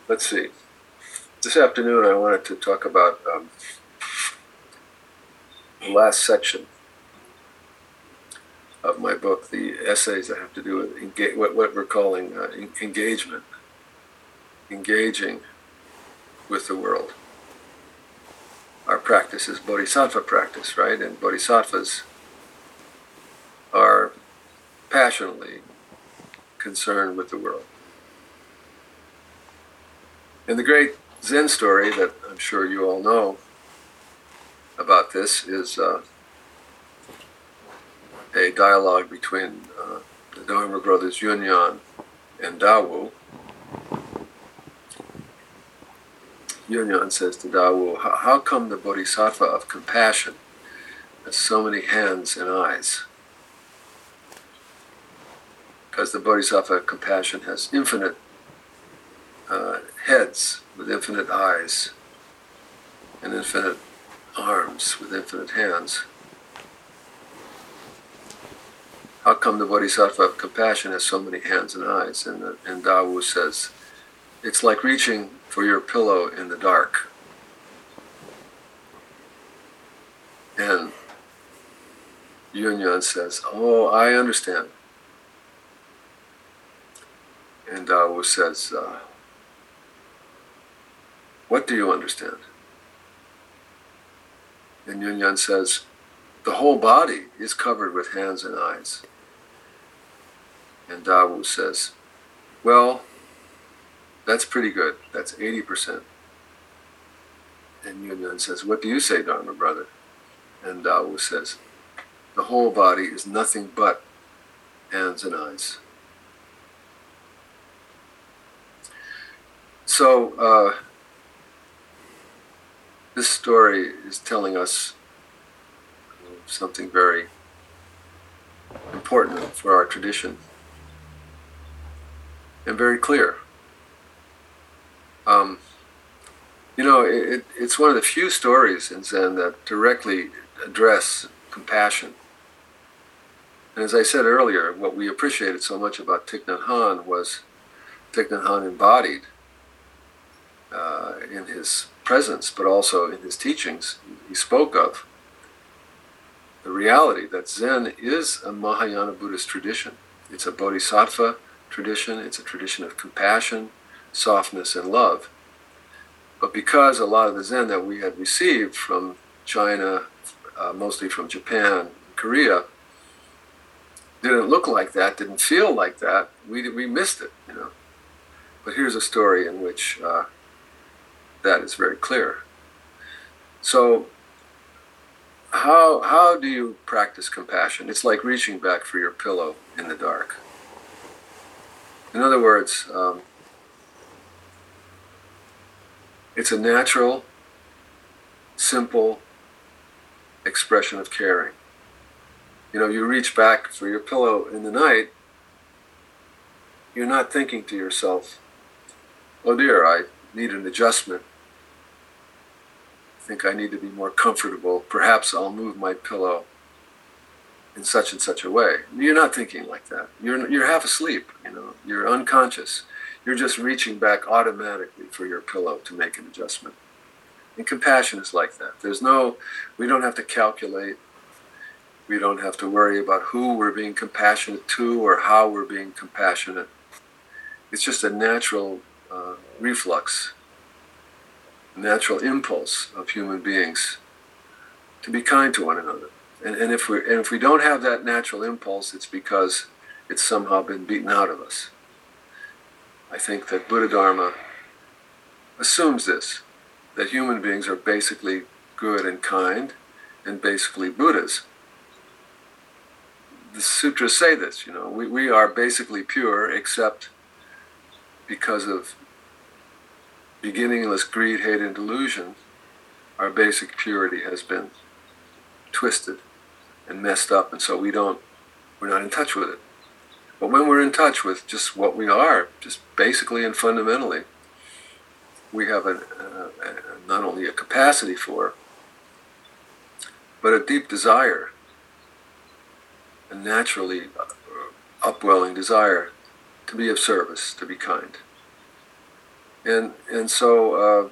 Let's see. This afternoon I wanted to talk about the last section of my book, the essays that have to do with what we're calling engagement, engaging with the world. Our practice is bodhisattva practice, right? And bodhisattvas are passionately concerned with the world. And the great Zen story that I'm sure you all know about this is a dialogue between the Dharma brothers Yunyan and Dawu. Yunyan says to Dawu, how come the bodhisattva of compassion has so many hands and eyes? Because the bodhisattva of compassion has infinite heads with infinite eyes and infinite arms with infinite hands. How come the bodhisattva of compassion has so many hands and eyes? And Dawu says, it's like reaching for your pillow in the dark. And Yunyan says, oh, I understand. And Dawu says, what do you understand? And Yunyan says, the whole body is covered with hands and eyes. And Dawu says, well, that's pretty good. That's 80%. And Yunyan says, what do you say, Dharma brother? And Dawu says, the whole body is nothing but hands and eyes. So, this story is telling us something very important for our tradition and very clear. It's one of the few stories in Zen that directly address compassion. And as I said earlier, what we appreciated so much about Thich Nhat Hanh was Thich Nhat Hanh embodied in his presence, but also in his teachings. He spoke of the reality that Zen is a Mahayana Buddhist tradition. It's a bodhisattva tradition. It's a tradition of compassion, softness, and love. But because a lot of the Zen that we had received from China, mostly from Japan, Korea, didn't look like that, didn't feel like that, we missed it, But here's a story in which that is very clear. So, how do you practice compassion? It's like reaching back for your pillow in the dark. In other words, it's a natural, simple expression of caring. You reach back for your pillow in the night, you're not thinking to yourself, oh dear, I need an adjustment. I think I need to be more comfortable. Perhaps I'll move my pillow in such and such a way. You're not thinking like that. You're half asleep, You're unconscious. You're just reaching back automatically for your pillow to make an adjustment. And compassion is like that. We don't have to calculate. We don't have to worry about who we're being compassionate to or how we're being compassionate. It's just a natural reflux, a natural impulse of human beings to be kind to one another. And if we don't have that natural impulse, it's because it's somehow been beaten out of us. I think that Buddha Dharma assumes this, that human beings are basically good and kind and basically Buddhas. The sutras say this, we are basically pure except because of beginningless greed, hate, and delusion. Our basic purity has been twisted and messed up, and so we're not in touch with it. But when we're in touch with just what we are, just basically and fundamentally, we have not only a capacity for, but a deep desire, a naturally upwelling desire to be of service, to be kind. And so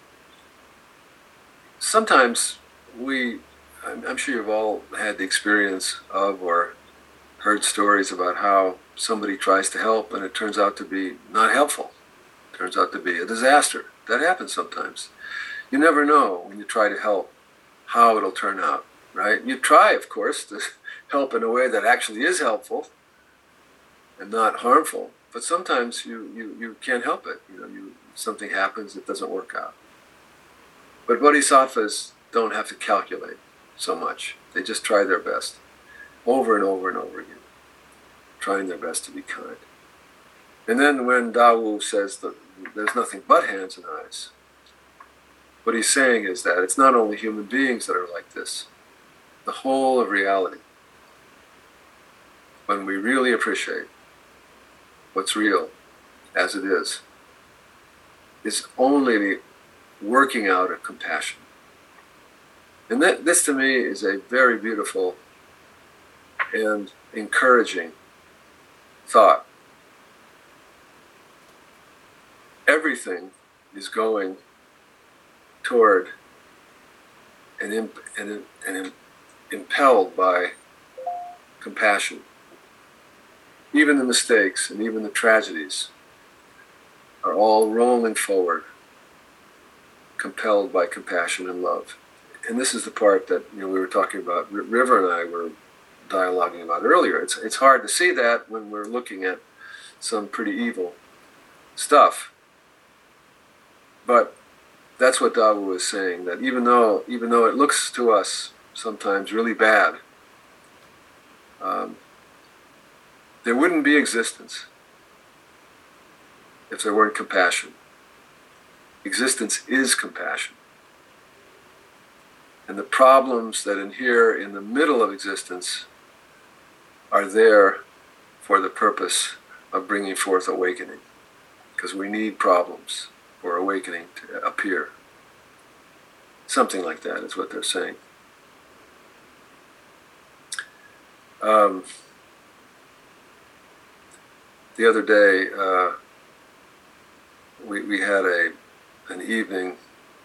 sometimes I'm sure you've all had the experience of or heard stories about how somebody tries to help and it turns out to be not helpful. It turns out to be a disaster. That happens sometimes. You never know when you try to help how it'll turn out, right? You try, of course, to help in a way that actually is helpful and not harmful, but sometimes you can't help it. Something happens, it doesn't work out. But bodhisattvas don't have to calculate so much. They just try their best over and over and over again, trying their best to be kind. And then when Dawu says that there's nothing but hands and eyes, what he's saying is that it's not only human beings that are like this, the whole of reality. When we really appreciate what's real as it is only working out of compassion. And this to me is a very beautiful and encouraging thought. Everything is going toward and impelled by compassion. Even the mistakes and even the tragedies are all rolling forward, compelled by compassion and love. And this is the part that we were talking about, River and I were dialoguing about earlier. It's hard to see that when we're looking at some pretty evil stuff. But that's what Dawu is saying, that even though it looks to us sometimes really bad, there wouldn't be existence if there weren't compassion. Existence is compassion. And the problems that inhere in the middle of existence are there for the purpose of bringing forth awakening, because we need problems for awakening to appear. Something like that is what they're saying. The other day, we had an evening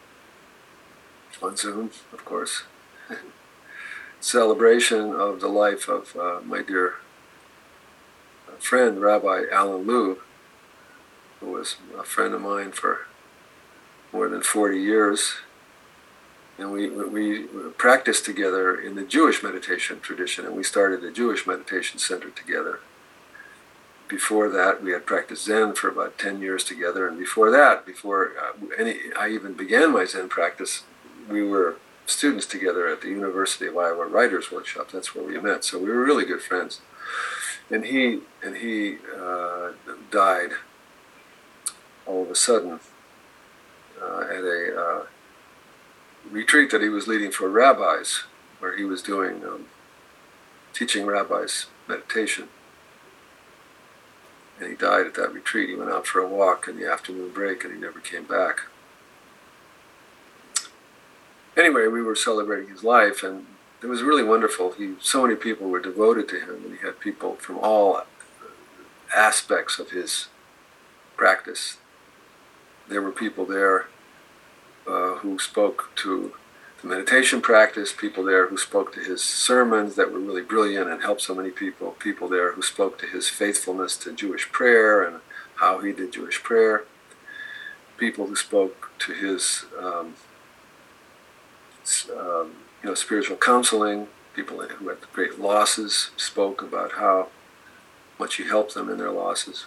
on Zoom, of course, celebration of the life of my dear friend, Rabbi Alan Liu, who was a friend of mine for more than 40 years. And we practiced together in the Jewish meditation tradition, and we started a Jewish meditation center together. Before that, we had practiced Zen for about 10 years together, and before that, I even began my Zen practice, we were students together at the University of Iowa Writers Workshop. That's where we met, so we were really good friends. And he died all of a sudden at a retreat that he was leading for rabbis, where he was doing teaching rabbis meditation. And he died at that retreat. He went out for a walk in the afternoon break and he never came back. Anyway, we were celebrating his life, and it was really wonderful. So many people were devoted to him, and he had people from all aspects of his practice. There were people there who spoke to the meditation practice, people there who spoke to his sermons that were really brilliant and helped so many people, people there who spoke to his faithfulness to Jewish prayer and how he did Jewish prayer, people who spoke to his spiritual counseling, people who had great losses spoke about how much he helped them in their losses.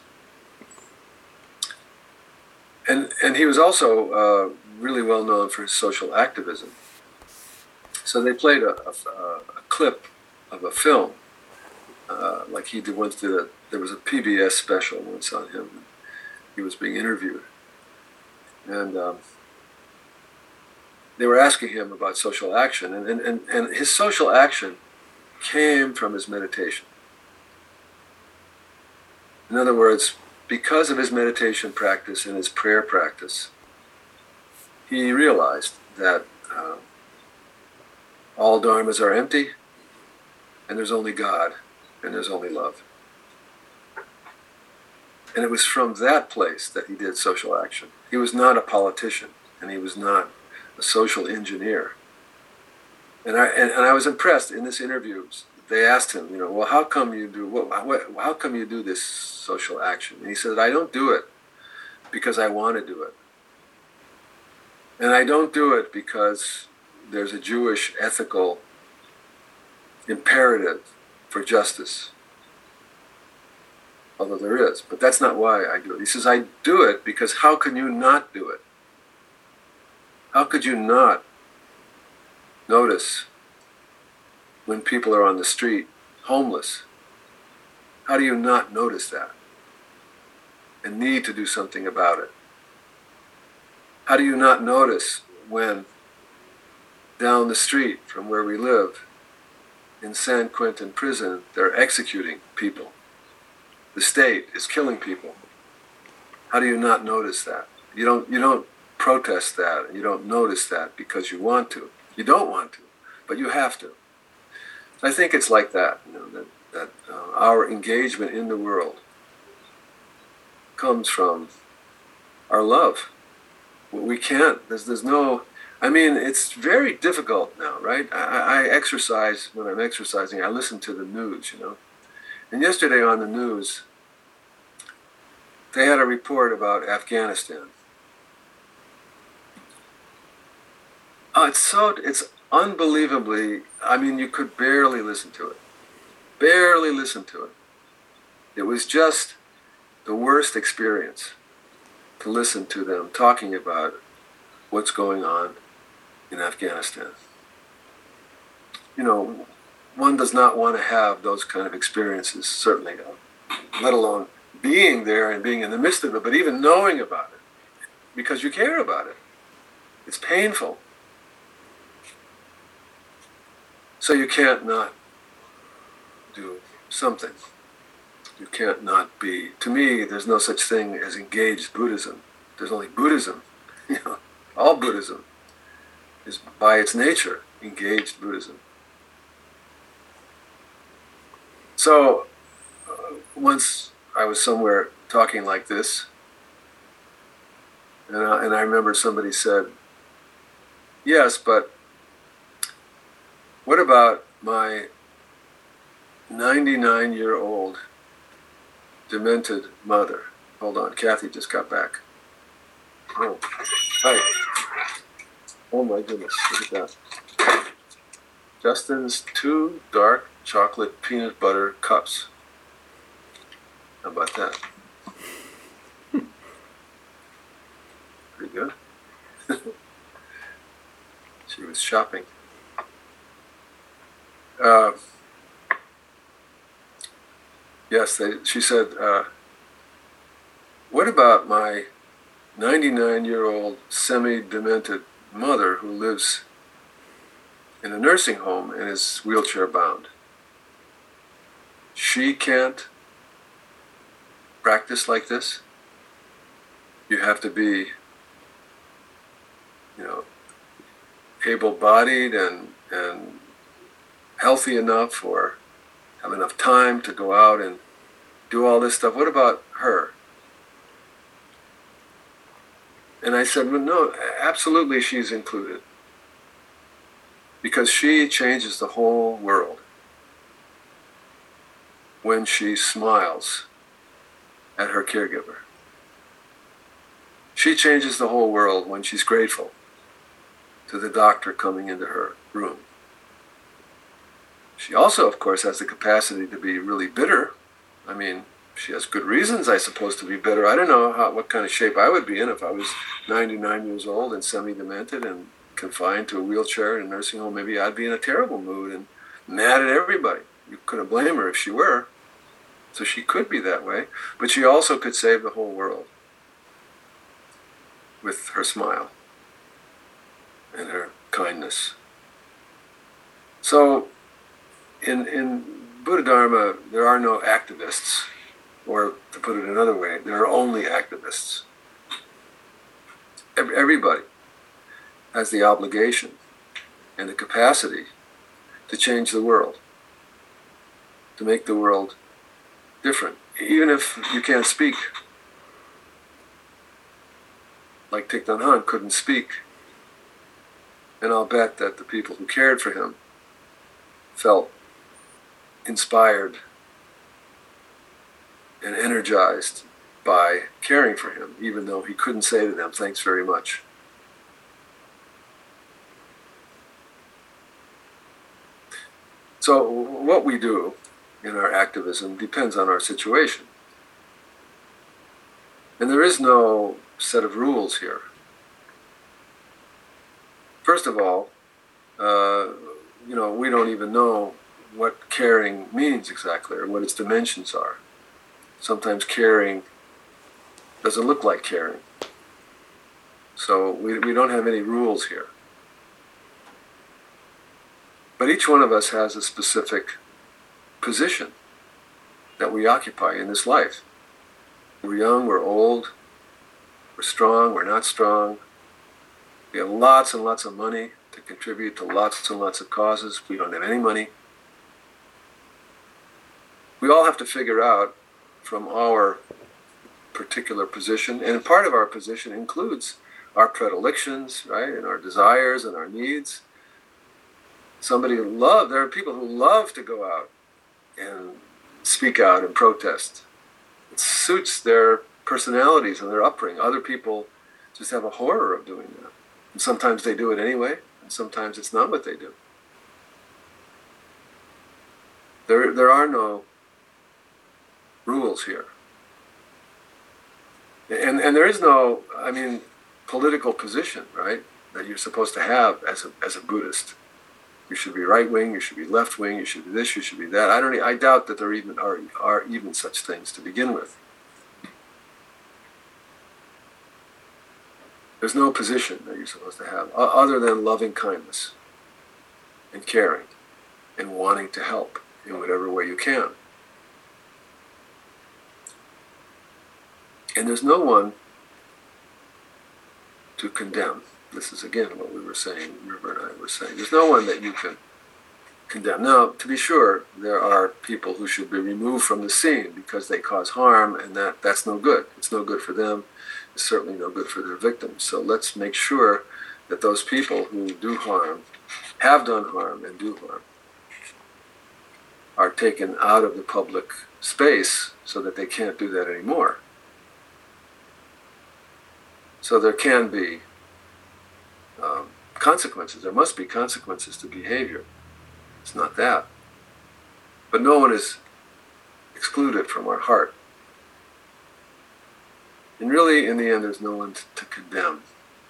And he was also really well known for his social activism. So they played a clip of a film, like he did once. There was a PBS special once on him. He was being interviewed, and they were asking him about social action, and his social action came from his meditation. In other words, because of his meditation practice and his prayer practice, he realized that all dharmas are empty, and there's only God, and there's only love. And it was from that place that he did social action. He was not a politician, and he was not a social engineer. And I was impressed in this interview. They asked him, well, how come you do this social action? And he said, I don't do it because I want to do it. And I don't do it because there's a Jewish ethical imperative for justice. Although there is, but that's not why I do it. He says, I do it because how can you not do it? How could you not notice when people are on the street homeless? How do you not notice that and need to do something about it? How do you not notice when down the street from where we live in San Quentin prison, they're executing people? The state is killing people. How do you not notice that? You don't protest that, and you don't notice that because you want to. You don't want to, but you have to. I think it's like that, that our engagement in the world comes from our love. We can't. There's no. I mean, it's very difficult now, right? I exercise. When I'm exercising, I listen to the news, And yesterday on the news, they had a report about Afghanistan. It's unbelievably, I mean, you could barely listen to it. Barely listen to it. It was just the worst experience to listen to them talking about what's going on in Afghanistan. One does not want to have those kind of experiences, certainly, let alone being there and being in the midst of it, but even knowing about it, because you care about it. It's painful. So you can't not do something. You can't not be. To me, there's no such thing as engaged Buddhism. There's only Buddhism. All Buddhism is by its nature engaged Buddhism. So once I was somewhere talking like this, and I remember somebody said, yes, but what about my 99-year-old demented mother? Hold on, Kathy just got back. Oh, hi. Oh my goodness, look at that. Justin's 2 dark chocolate peanut butter cups. How about that? Pretty good. She was shopping. Yes, she said, what about my 99-year-old semi-demented mother who lives in a nursing home and is wheelchair bound? She can't practice like this. You have to be, able-bodied and healthy enough or have enough time to go out and do all this stuff. What about her? And I said, well, no, absolutely she's included. Because she changes the whole world when she smiles at her caregiver. She changes the whole world when she's grateful to the doctor coming into her room. She also, of course, has the capacity to be really bitter. I mean, she has good reasons, I suppose, to be bitter. I don't know what kind of shape I would be in if I was 99 years old and semi-demented and confined to a wheelchair in a nursing home. Maybe I'd be in a terrible mood and mad at everybody. You couldn't blame her if she were. So she could be that way. But she also could save the whole world with her smile and her kindness. So in Buddha Dharma, there are no activists. Or to put it another way, there are only activists. Everybody has the obligation and the capacity to change the world, to make the world different even if you can't speak, like Thich Nhat Hanh couldn't speak, and I'll bet that the people who cared for him felt inspired and energized by caring for him, even though he couldn't say to them, "Thanks very much." So what we do in our activism depends on our situation. And there is no set of rules here. First of all, we don't even know what caring means exactly or what its dimensions are. Sometimes caring doesn't look like caring. So we don't have any rules here. But each one of us has a specific position that we occupy in this life. We're young, we're old, we're strong, we're not strong. We have lots and lots of money to contribute to lots and lots of causes. We don't have any money. We all have to figure out from our particular position, and part of our position includes our predilections, right, and our desires and our needs. There are people who love to go out and speak out and protest. It suits their personalities and their upbringing. Other people just have a horror of doing that. And sometimes they do it anyway, and sometimes it's not what they do. There are no rules here. And there is no, political position, right, that you're supposed to have as a Buddhist. You should be right wing, you should be left wing, you should be this, you should be that. I doubt that there are even such things to begin with. There's no position that you're supposed to have other than loving kindness and caring and wanting to help in whatever way you can. And there's no one to condemn. This is again what we were saying, River and I were saying. There's no one that you can condemn. Now, to be sure, there are people who should be removed from the scene because they cause harm, and that's no good. It's no good for them. It's certainly no good for their victims. So let's make sure that those people who do harm, have done harm and do harm, are taken out of the public space so that they can't do that anymore. So there can be consequences. There must be consequences to behavior. It's not that. But no one is excluded from our heart. And really, in the end, there's no one to condemn.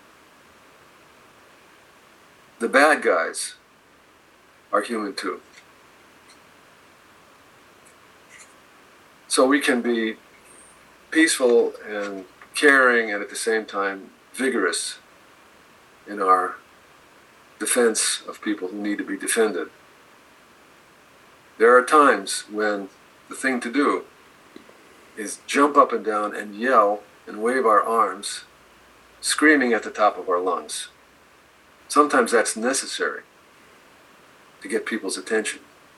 The bad guys are human too. So we can be peaceful and caring and at the same time vigorous in our defense of people who need to be defended. There are times when the thing to do is jump up and down and yell and wave our arms, screaming at the top of our lungs. Sometimes that's necessary to get people's attention.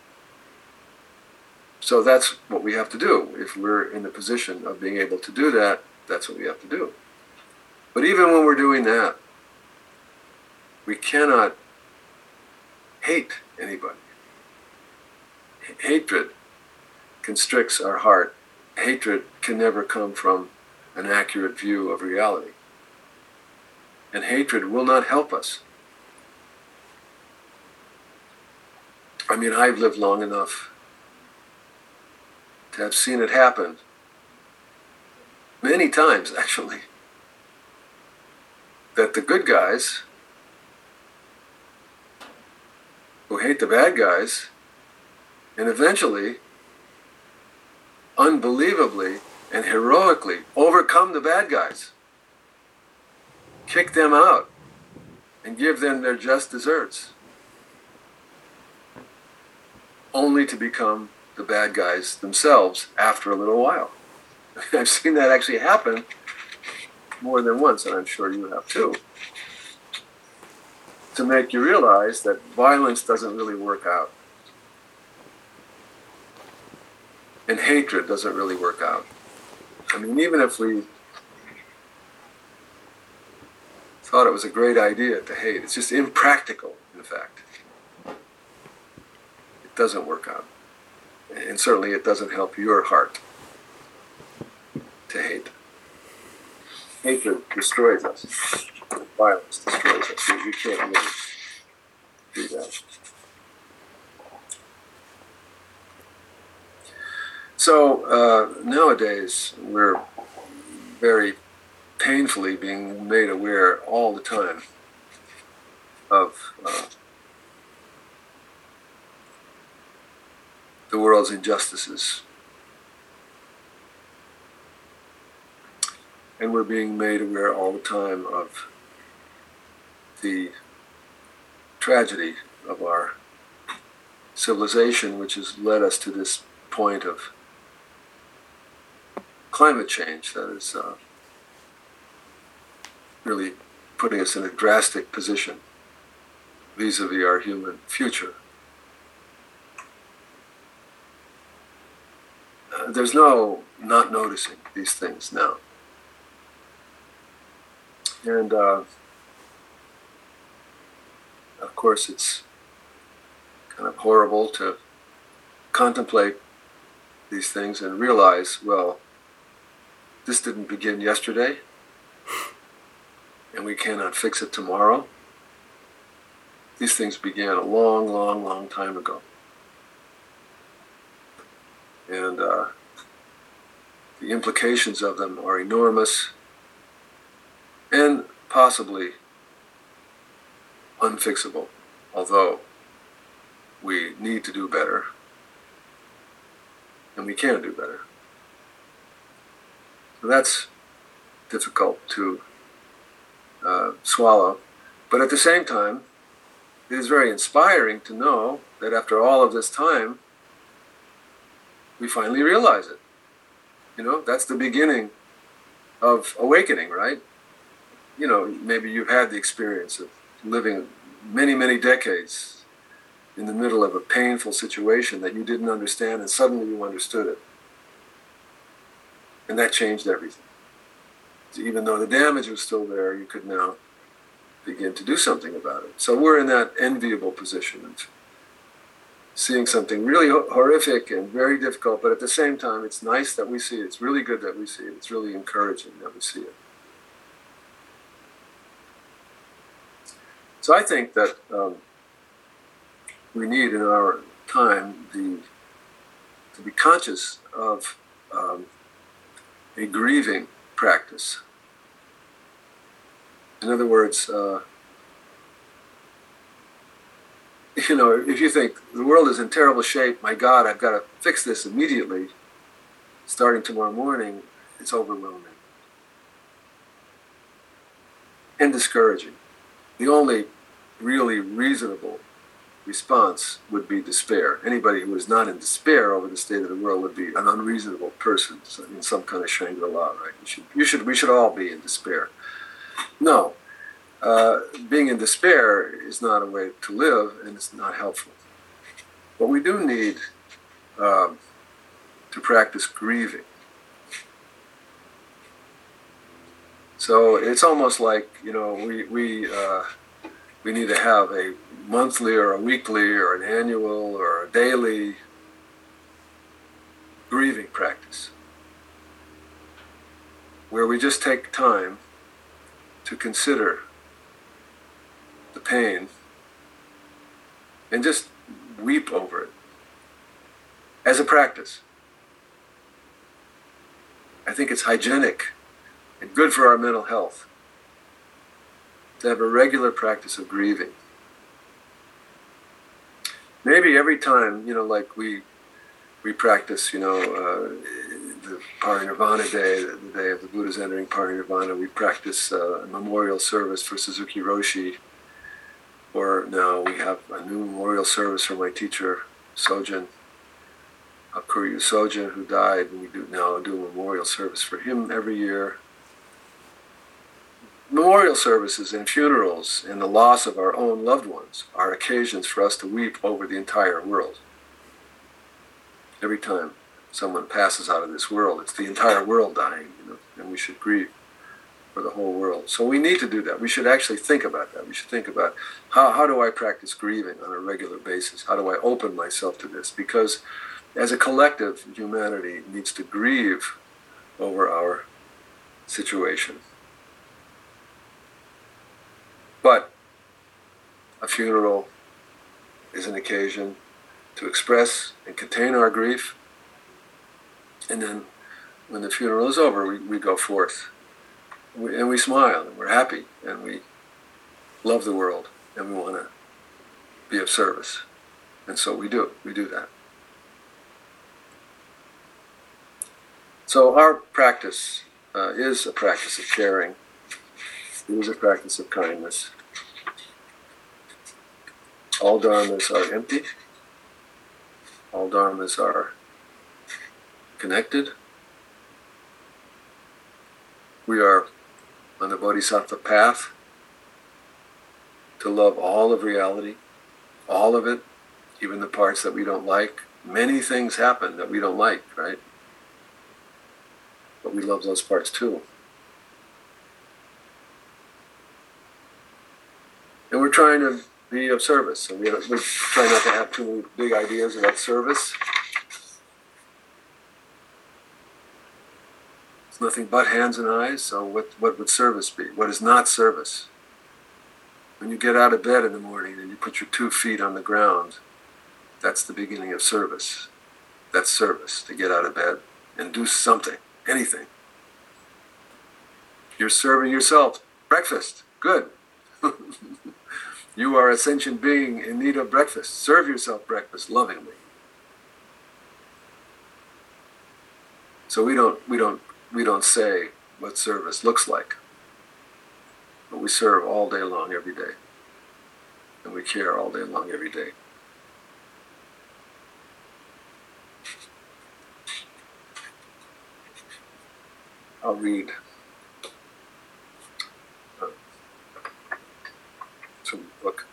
So that's what we have to do. If we're in the position of being able to do that, that's what we have to do. But even when we're doing that, we cannot hate anybody. Hatred constricts our heart. Hatred can never come from an accurate view of reality. And hatred will not help us. I've lived long enough to have seen it happen many times, actually, that the good guys who hate the bad guys and eventually, unbelievably and heroically overcome the bad guys, kick them out, and give them their just deserts, only to become the bad guys themselves after a little while. I've seen that actually happen more than once, and I'm sure you have too, to make you realize that violence doesn't really work out. And hatred doesn't really work out. I mean, even if we thought it was a great idea to hate, it's just impractical, in fact. It doesn't work out. And certainly it doesn't help your heart to hate. Hatred destroys us. Violence destroys us. We can't really do that. So nowadays we're very painfully being made aware all the time of the world's injustices. And we're being made aware all the time of the tragedy of our civilization, which has led us to this point of climate change that is really putting us in a drastic position vis-a-vis our human future. There's no not noticing these things now. And of course it's kind of horrible to contemplate these things and realize, well, this didn't begin yesterday, and we cannot fix it tomorrow. These things began a long, long, long time ago. And the implications of them are enormous and possibly unfixable, although we need to do better, and we can do better. So that's difficult to swallow. But at the same time, it is very inspiring to know that after all of this time, we finally realize it. You know, that's the beginning of awakening, right? You know, maybe you've had the experience of living many, many decades in the middle of a painful situation that you didn't understand, and suddenly you understood it. And that changed everything. So even though the damage was still there, you could now begin to do something about it. So we're in that enviable position of seeing something really horrific and very difficult, but at the same time, it's nice that we see it. It's really good that we see it. It's really encouraging that we see it. So I think that we need in our time to be conscious of a grieving practice. In other words, you know, if you think the world is in terrible shape, my God, I've got to fix this immediately, starting tomorrow morning, it's overwhelming and discouraging. The only really reasonable response would be despair. Anybody who is not in despair over the state of the world would be an unreasonable person in some kind of Shangri-La, right? We should all be in despair. No, being in despair is not a way to live, and it's not helpful. But we do need to practice grieving. So it's almost like, you know, we need to have a monthly or a weekly or an annual or a daily grieving practice where we just take time to consider the pain and just weep over it as a practice. I think it's hygienic and good for our mental health to have a regular practice of grieving. Maybe every time, you know, like we practice, you know, the Parinirvana Day, the day of the Buddha's entering Parinirvana, we practice a memorial service for Suzuki Roshi. Or now we have a new memorial service for my teacher, Sojin, Kuryu Sojin, who died, and we now do a memorial service for him every year. Memorial services and funerals and the loss of our own loved ones are occasions for us to weep over the entire world. Every time. someone passes out of this world. It's the entire world dying, and we should grieve for the whole world. So we need to do that. We should actually think about that. We should think about how do I practice grieving on a regular basis? How do I open myself to this? Because as a collective, humanity needs to grieve over our situation. But a funeral is an occasion to express and contain our grief. And then when the funeral is over, we go forth. And we smile, and we're happy, and we love the world, and we want to be of service. And so we do that. So our practice is a practice of caring. It is a practice of kindness. All dharmas are empty. All dharmas are connected. We are on the Bodhisattva path to love all of reality, all of it, even the parts that we don't like. Many things happen that we don't like, right? But we love those parts too. And we're trying to be of service. And we try not to have too many big ideas about service. It's nothing but hands and eyes, so what would service be? What is not service? When you get out of bed in the morning and you put your 2 feet on the ground, that's the beginning of service. That's service, to get out of bed and do something, anything. You're serving yourself breakfast. Good. You are a sentient being in need of breakfast. Serve yourself breakfast lovingly. So we don't say what service looks like, but we serve all day long, every day, and we care all day long, every day. I'll read some book.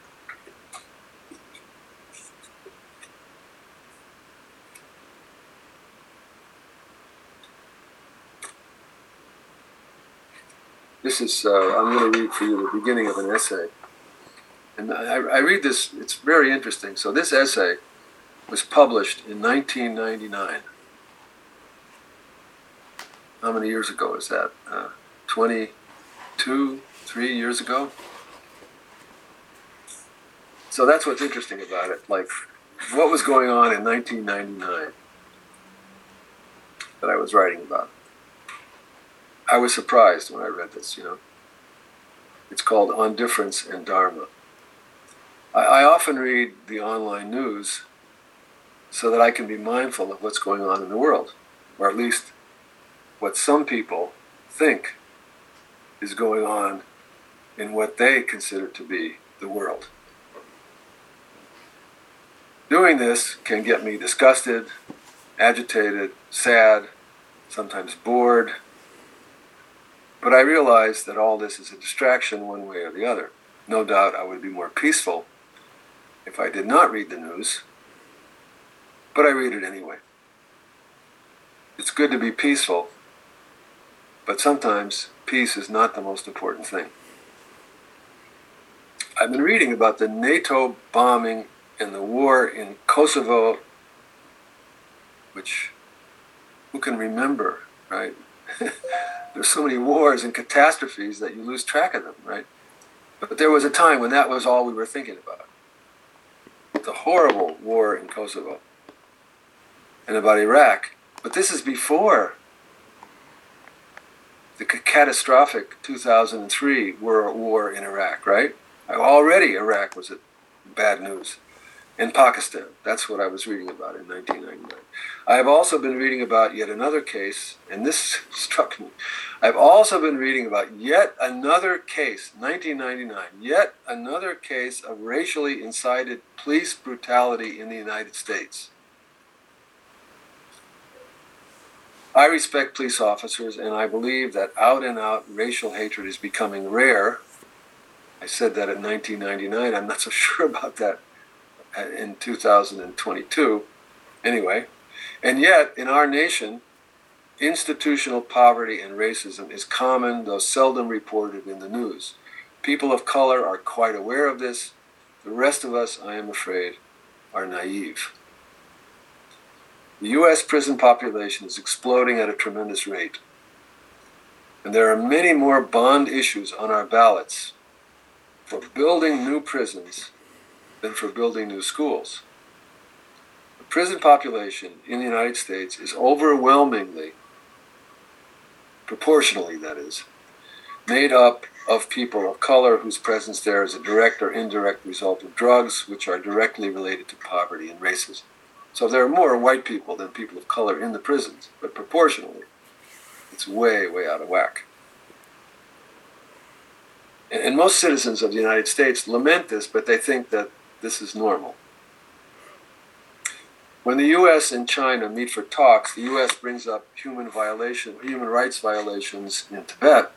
This is, I'm going to read for you the beginning of an essay. And I read this, it's very interesting. So this essay was published in 1999. How many years ago is that? 22, 3 years ago? So that's what's interesting about it. Like, what was going on in 1999 that I was writing about? I was surprised when I read this, It's called On Difference and Dharma. I often read the online news so that I can be mindful of what's going on in the world, or at least what some people think is going on in what they consider to be the world. Doing this can get me disgusted, agitated, sad, sometimes bored. But I realize that all this is a distraction one way or the other. No doubt I would be more peaceful if I did not read the news, but I read it anyway. It's good to be peaceful, but sometimes peace is not the most important thing. I've been reading about the NATO bombing and the war in Kosovo, which, who can remember, right? There's so many wars and catastrophes that you lose track of them, right? But there was a time when that was all we were thinking about. The horrible war in Kosovo and about Iraq. But this is before the catastrophic 2003 war in Iraq, right? Already Iraq was bad news. In Pakistan, that's what I was reading about in 1999. I have also been reading about yet another case, and this struck me. I've also been reading about yet another case, 1999, yet another case of racially incited police brutality in the United States. I respect police officers, and I believe that out-and-out racial hatred is becoming rare. I said that in 1999. I'm not so sure about that in 2022. Anyway, And yet, in our nation, institutional poverty and racism is common, though seldom reported in the news. People of color are quite aware of this. The rest of us, I am afraid, are naive. The U.S. prison population is exploding at a tremendous rate. And there are many more bond issues on our ballots for building new prisons than for building new schools. The prison population in the United States is overwhelmingly, proportionally that is, made up of people of color whose presence there is a direct or indirect result of drugs, which are directly related to poverty and racism. So there are more white people than people of color in the prisons, but proportionally, it's way, way out of whack. And most citizens of the United States lament this, but they think that this is normal. When the U.S. and China meet for talks, the U.S. brings up human rights violations in Tibet.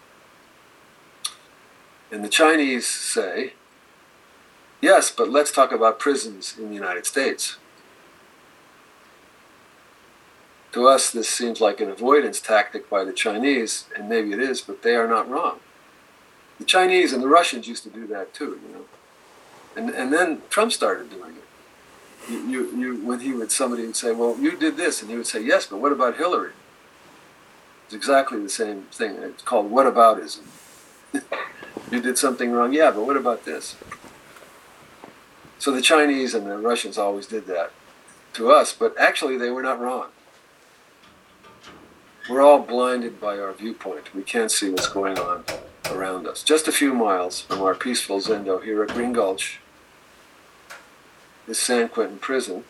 And the Chinese say, yes, but let's talk about prisons in the United States. To us, this seems like an avoidance tactic by the Chinese, and maybe it is, but they are not wrong. The Chinese and the Russians used to do that too, And then Trump started doing it. When somebody would say, well, you did this, and he would say, yes, but what about Hillary? It's exactly the same thing. It's called whataboutism. You did something wrong, yeah, but what about this? So the Chinese and the Russians always did that to us, but actually they were not wrong. We're all blinded by our viewpoint. We can't see what's going on around us. Just a few miles from our peaceful Zendo here at Green Gulch is San Quentin Prison,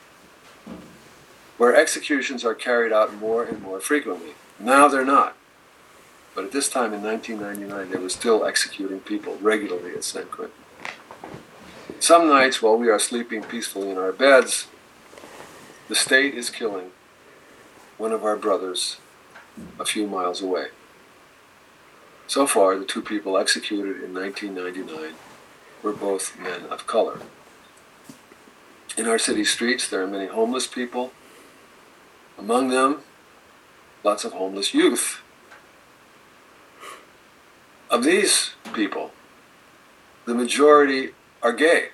where executions are carried out more and more frequently. Now they're not. But at this time in 1999, they were still executing people regularly at San Quentin. Some nights, while we are sleeping peacefully in our beds, the state is killing one of our brothers a few miles away. So far, the two people executed in 1999 were both men of color. In our city streets, there are many homeless people. Among them, lots of homeless youth. Of these people, the majority are gay,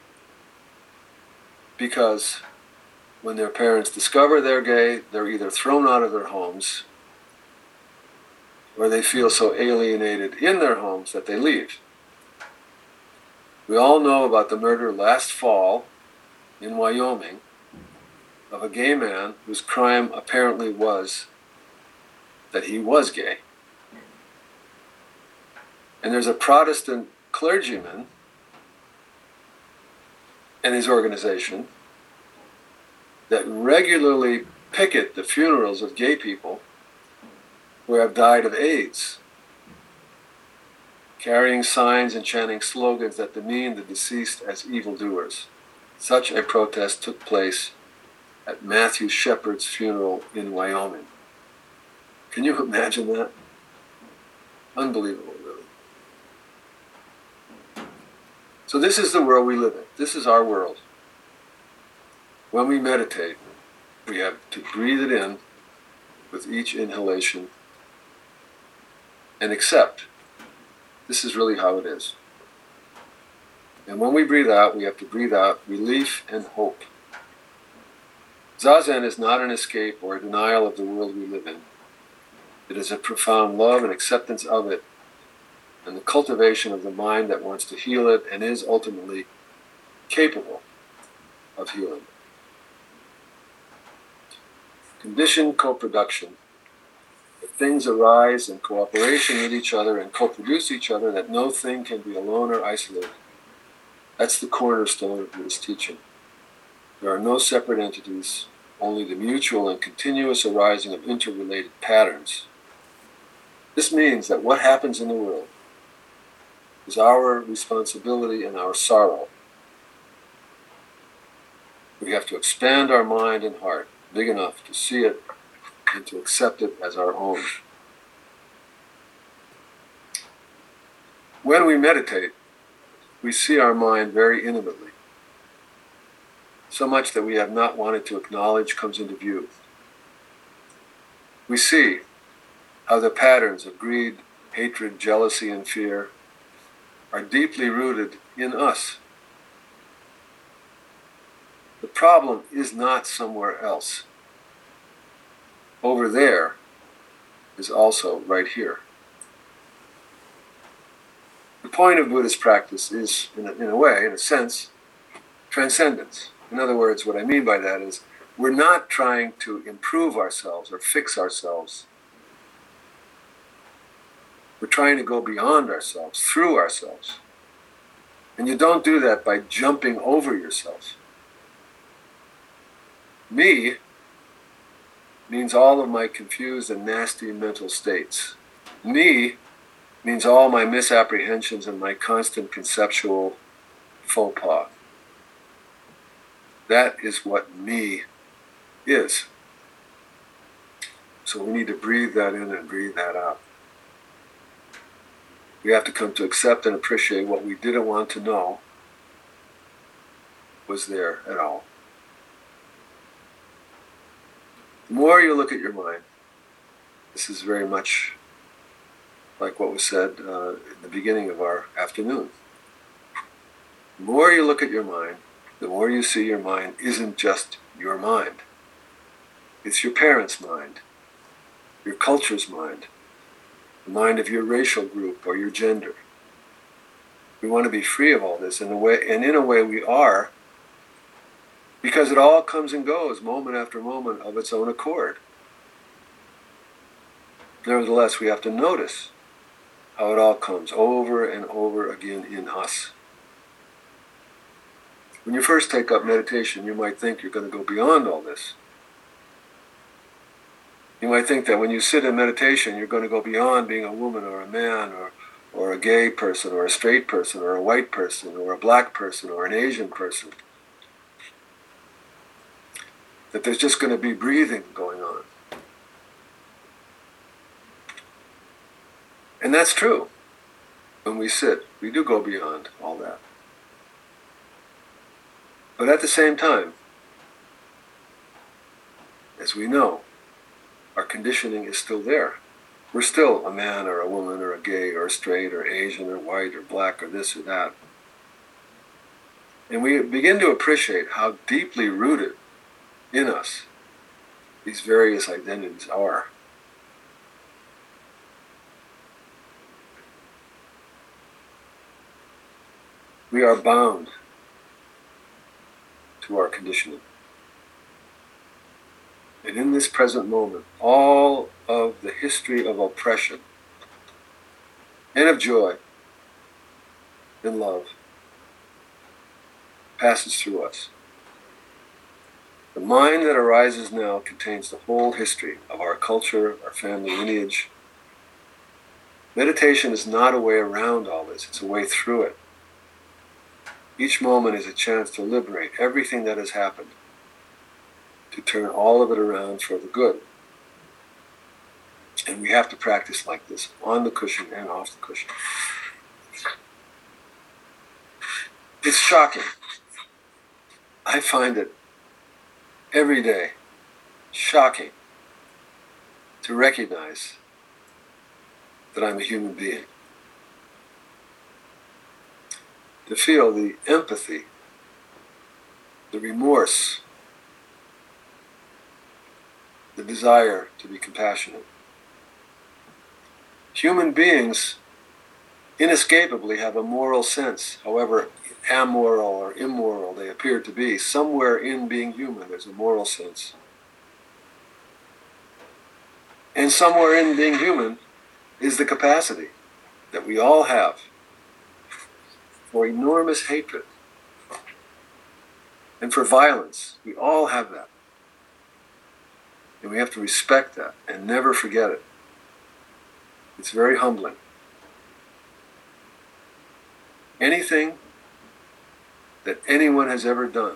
because when their parents discover they're gay, they're either thrown out of their homes or they feel so alienated in their homes that they leave. We all know about the murder last fall in Wyoming of a gay man whose crime apparently was that he was gay. And there's a Protestant clergyman and his organization that regularly picket the funerals of gay people who have died of AIDS, carrying signs and chanting slogans that demean the deceased as evildoers. Such a protest took place at Matthew Shepard's funeral in Wyoming. Can you imagine that? Unbelievable, really. So this is the world we live in. This is our world. When we meditate, we have to breathe it in with each inhalation and accept this is really how it is. And when we breathe out, we have to breathe out relief and hope. Zazen is not an escape or a denial of the world we live in. It is a profound love and acceptance of it, and the cultivation of the mind that wants to heal it and is ultimately capable of healing. Conditioned co-production. That things arise in cooperation with each other and co-produce each other, that no thing can be alone or isolated. That's the cornerstone of this teaching. There are no separate entities, only the mutual and continuous arising of interrelated patterns. This means that what happens in the world is our responsibility and our sorrow. We have to expand our mind and heart big enough to see it and to accept it as our own. When we meditate, we see our mind very intimately. so much that we have not wanted to acknowledge comes into view. We see how the patterns of greed, hatred, jealousy, and fear are deeply rooted in us. The problem is not somewhere else. Over there is also right here. The point of Buddhist practice is, in a way, in a sense, transcendence. In other words, what I mean by that is we're not trying to improve ourselves or fix ourselves. We're trying to go beyond ourselves, through ourselves. And you don't do that by jumping over yourself. Me means all of my confused and nasty mental states. Me means all my misapprehensions and my constant conceptual faux pas. That is what me is. So we need to breathe that in and breathe that out. We have to come to accept and appreciate what we didn't want to know was there at all. The more you look at your mind, this is very much like what was said in the beginning of our afternoon. The more you look at your mind, the more you see your mind isn't just your mind. It's your parents' mind, your culture's mind, the mind of your racial group or your gender. We want to be free of all this, and in a way we are, because it all comes and goes moment after moment of its own accord. Nevertheless, we have to notice how it all comes over and over again in us. When you first take up meditation, you might think you're going to go beyond all this. You might think that when you sit in meditation, you're going to go beyond being a woman or a man or a gay person or a straight person or a white person or a black person or an Asian person. That there's just going to be breathing going on. And that's true. When we sit, we do go beyond all that. But at the same time, as we know, our conditioning is still there. We're still a man or a woman or a gay or a straight or Asian or white or black or this or that. And we begin to appreciate how deeply rooted in us these various identities are. We are bound to our conditioning. And in this present moment, all of the history of oppression and of joy and love passes through us. The mind that arises now contains the whole history of our culture, our family lineage. Meditation is not a way around all this, it's a way through it. Each moment is a chance to liberate everything that has happened, to turn all of it around for the good. And we have to practice like this, on the cushion and off the cushion. It's shocking. I find it every day shocking to recognize that I'm a human being. To feel the empathy, the remorse, the desire to be compassionate. Human beings inescapably have a moral sense, however amoral or immoral they appear to be. Somewhere in being human there's a moral sense. And somewhere in being human is the capacity that we all have for enormous hatred and for violence. We all have that. And we have to respect that and never forget it. It's very humbling. Anything that anyone has ever done,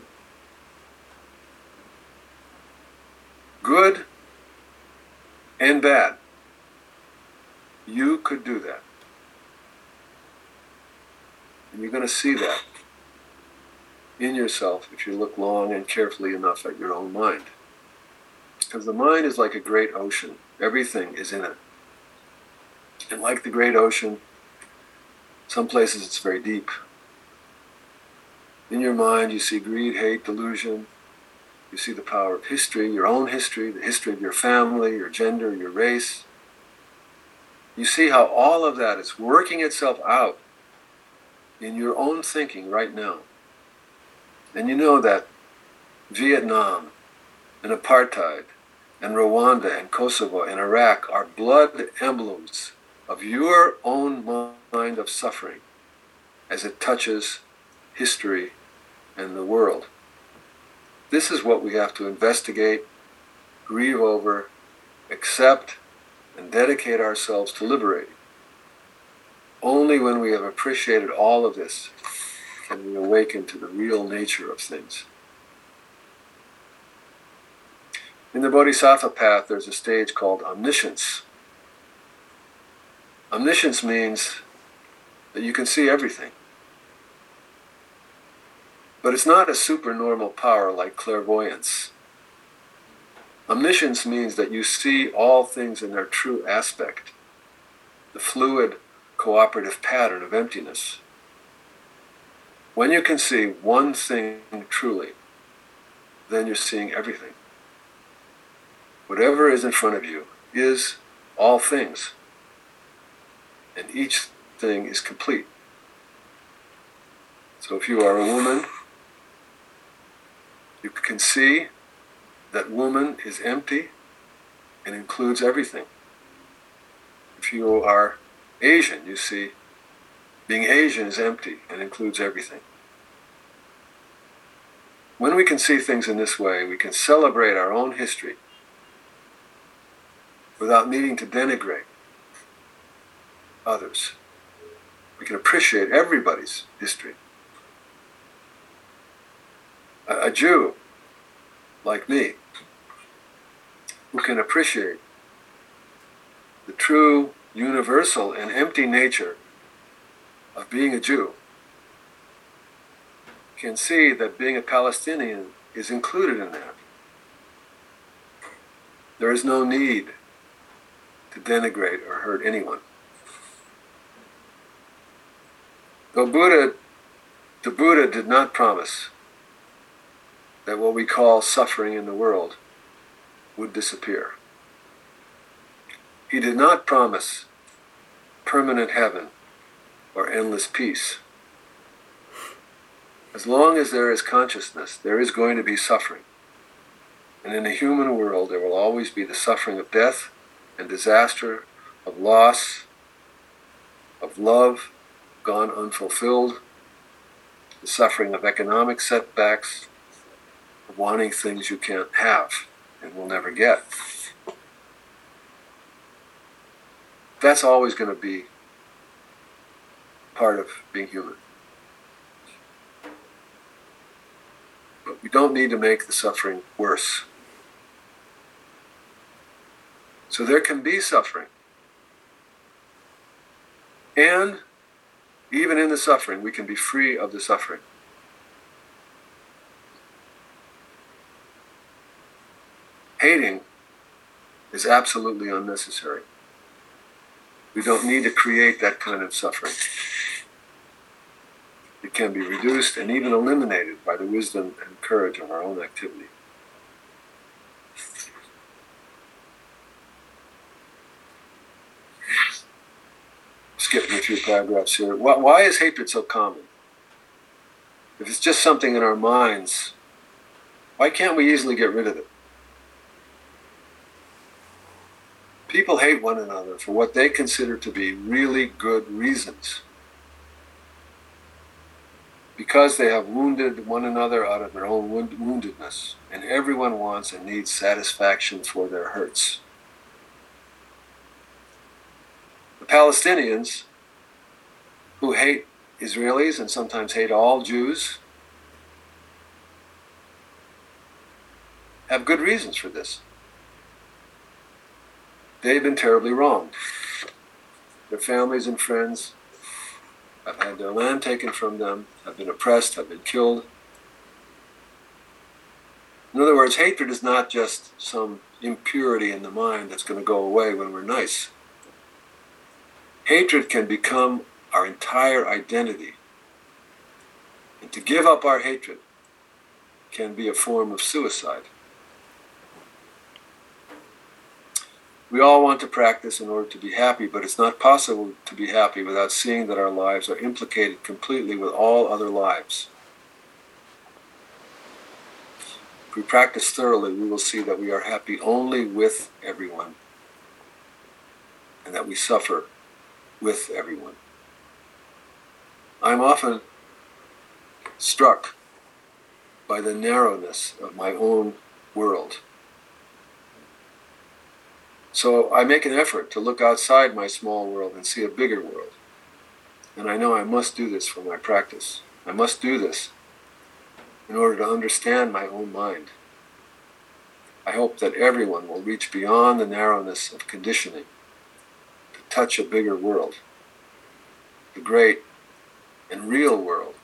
good and bad, you could do that. And you're going to see that in yourself if you look long and carefully enough at your own mind. Because the mind is like a great ocean. Everything is in it. And like the great ocean, some places it's very deep. In your mind you see greed, hate, delusion. You see the power of history, your own history, the history of your family, your gender, your race. You see how all of that is working itself out in your own thinking right now. And you know that Vietnam and apartheid and Rwanda and Kosovo and Iraq are blood emblems of your own mind of suffering as it touches history and the world. This is what we have to investigate, grieve over, accept, and dedicate ourselves to liberating. Only when we have appreciated all of this can we awaken to the real nature of things. In the Bodhisattva path, there's a stage called omniscience. Omniscience means that you can see everything. But it's not a supernormal power like clairvoyance. Omniscience means that you see all things in their true aspect, the fluid, cooperative pattern of emptiness. When you can see one thing truly, then you're seeing everything. Whatever is in front of you is all things, and each thing is complete. So if you are a woman, you can see that woman is empty and includes everything. If you are Asian, you see being Asian is empty and includes everything. When we can see things in this way, we can celebrate our own history without needing to denigrate others. We can appreciate everybody's history. A Jew, like me, who can appreciate the true, universal, and empty nature of being a Jew, can see that being a Palestinian is included in that. There is no need to denigrate or hurt anyone. Though the Buddha did not promise that what we call suffering in the world would disappear. He did not promise permanent heaven or endless peace. As long as there is consciousness, there is going to be suffering. And in the human world, there will always be the suffering of death and disaster, of loss, of love gone unfulfilled, the suffering of economic setbacks, of wanting things you can't have and will never get. That's always going to be part of being human. But we don't need to make the suffering worse. So there can be suffering. And even in the suffering, we can be free of the suffering. Hating is absolutely unnecessary. We don't need to create that kind of suffering. It can be reduced and even eliminated by the wisdom and courage of our own activity. Skipping a few paragraphs here. Why is hatred so common? If it's just something in our minds, why can't we easily get rid of it? People hate one another for what they consider to be really good reasons. Because they have wounded one another out of their own woundedness, and everyone wants and needs satisfaction for their hurts. The Palestinians, who hate Israelis and sometimes hate all Jews, have good reasons for this. They've been terribly wronged. Their families and friends have had their land taken from them, have been oppressed, have been killed. In other words, hatred is not just some impurity in the mind that's going to go away when we're nice. Hatred can become our entire identity. And to give up our hatred can be a form of suicide. We all want to practice in order to be happy, but it's not possible to be happy without seeing that our lives are implicated completely with all other lives. If we practice thoroughly, we will see that we are happy only with everyone, and that we suffer with everyone. I'm often struck by the narrowness of my own world. So I make an effort to look outside my small world and see a bigger world. And I know I must do this for my practice. I must do this in order to understand my own mind. I hope that everyone will reach beyond the narrowness of conditioning to touch a bigger world, the great and real world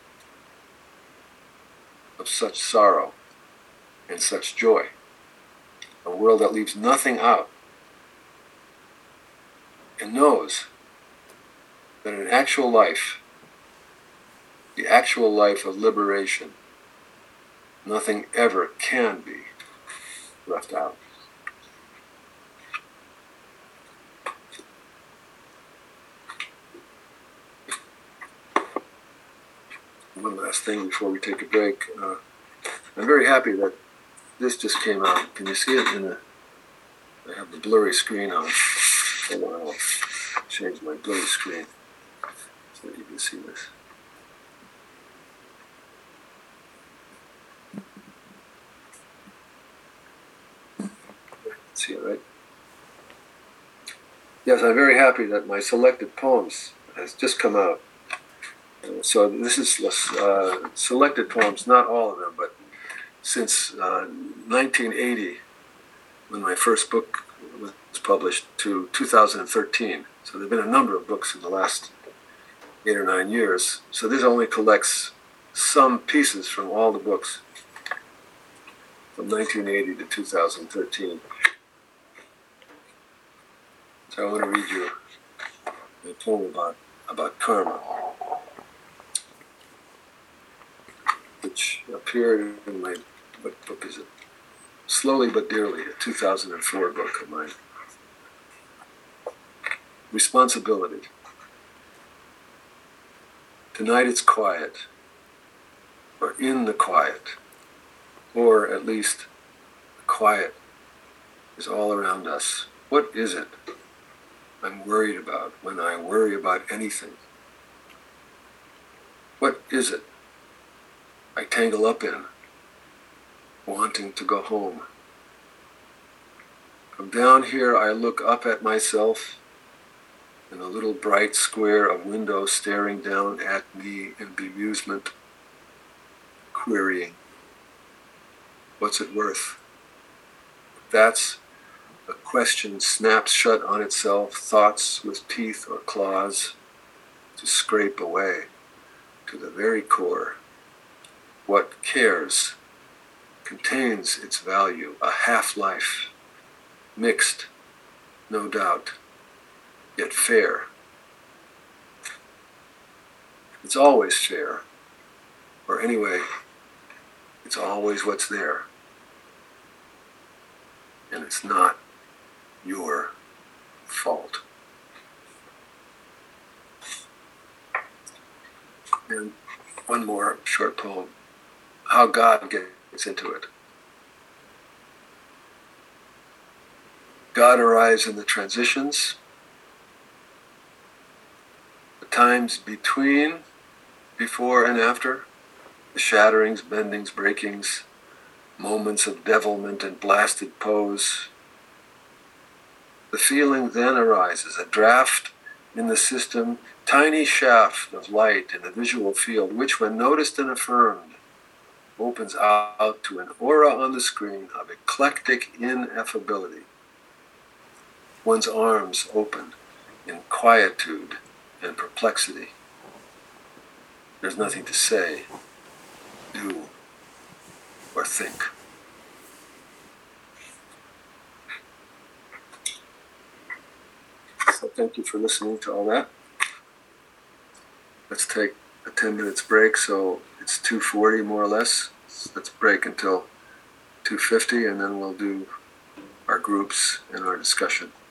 of such sorrow and such joy, a world that leaves nothing out and knows that in actual life, the actual life of liberation, nothing ever can be left out. One last thing before we take a break. I'm very happy that this just came out. Can you see it I have the blurry screen on. Hold on, I'll change my blurry screen so that you can see this. See it, right? Yes, I'm very happy that my selected poems has just come out. So this is selected poems, not all of them, but since 1980, when my first book was published, to 2013. So there have been a number of books in the last 8 or 9 years. So this only collects some pieces from all the books from 1980 to 2013. So I want to read you a poem about karma, which appeared in my, what book is it? Slowly But Dearly, a 2004 book of mine. Responsibility. Tonight it's quiet, or in the quiet, or at least the quiet is all around us. What is it I'm worried about when I worry about anything? What is it I tangle up in, wanting to go home? From down here I look up at myself in a little bright square of window staring down at me in bemusement, querying, what's it worth? That's a question snaps shut on itself, thoughts with teeth or claws to scrape away to the very core. What cares contains its value, a half-life, mixed, no doubt, yet fair. It's always fair, or anyway, it's always what's there. And it's not your fault. And one more short poem, how God gets into it. God arrives in the transitions, the times between, before and after, the shatterings, bendings, breakings, moments of devilment and blasted pose. The feeling then arises, a draft in the system, tiny shaft of light in the visual field, which when noticed and affirmed, opens out to an aura on the screen of eclectic ineffability. One's arms open in quietude and perplexity. There's nothing to say, do, or think. Thank you for listening to all that. Let's take a 10 minutes break. So it's 2:40 more or less. Let's break until 2:50, and then we'll do our groups and our discussion.